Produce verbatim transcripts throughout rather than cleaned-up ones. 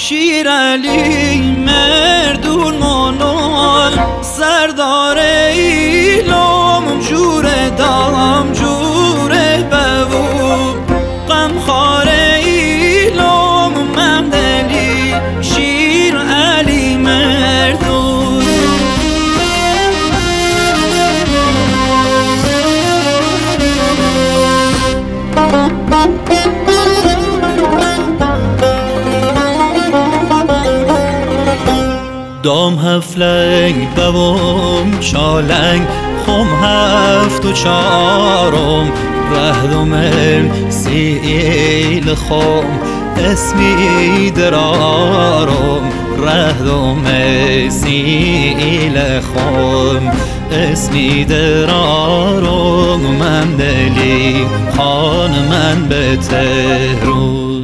شیر علی مردون منال سردار ایلام جور دام جور ببو غمخوار ایلام ممدلی شیر علی مردون دام هفلنگ دوم چالنگ خم هفت و چارم رهدومم سیل خم اسمی درارم رهدوم سیل خم اسمی درارم من دلی خان من به تهرون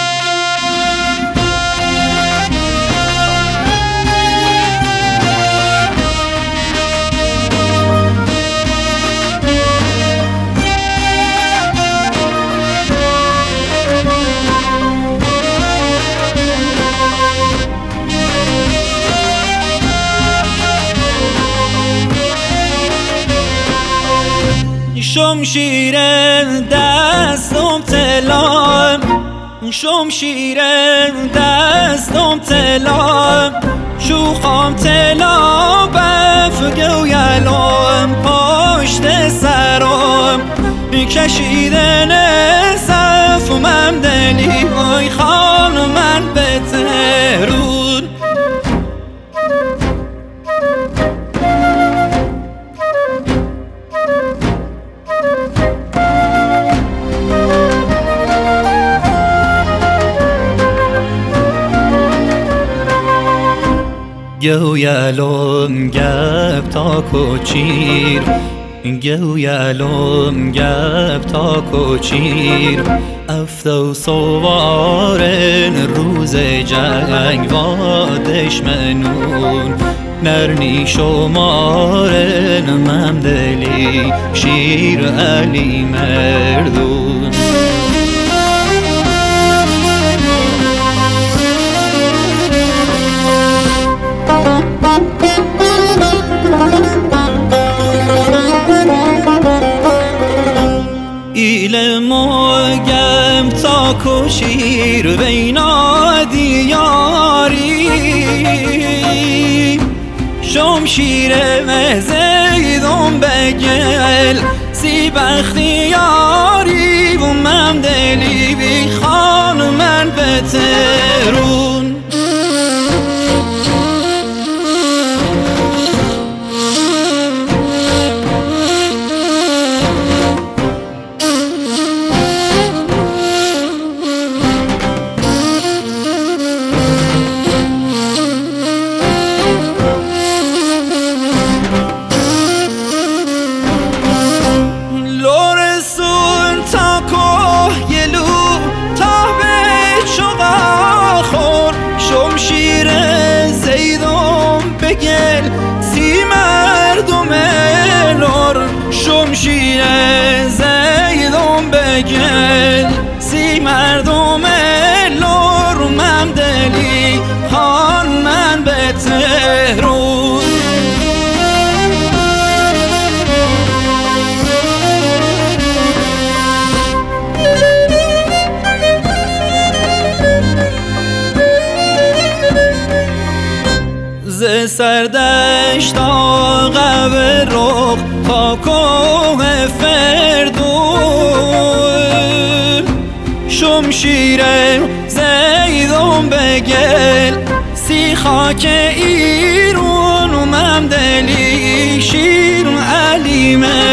شمشیر دستم تلام شمشیر دستم تلام شوخام تلا بفگو یلام پشت سرم کشیدن صف ممدلی آی خان من به تهرون گویالم گپ تا کوچیر گویالم گپ تا کوچیر افتو سوارن روز جنگ و دشمنون نرنی شمارن ممدلی شیر علی مردون ایلم و گم تا کشیر وینا دیاری شمشیر زیدون بگل سی بختیاری و ممدلی بی خان من به تهرون شمشیر زیدون بگل سی مردم لور شمشیر زیدون بگل سی مردم لور ممدلی خان من به تهرون ز سردشت آقا به رخ تا کوه فردون شمشیر زیدون بگل سی خاک ایرون و ممدلی شیر علی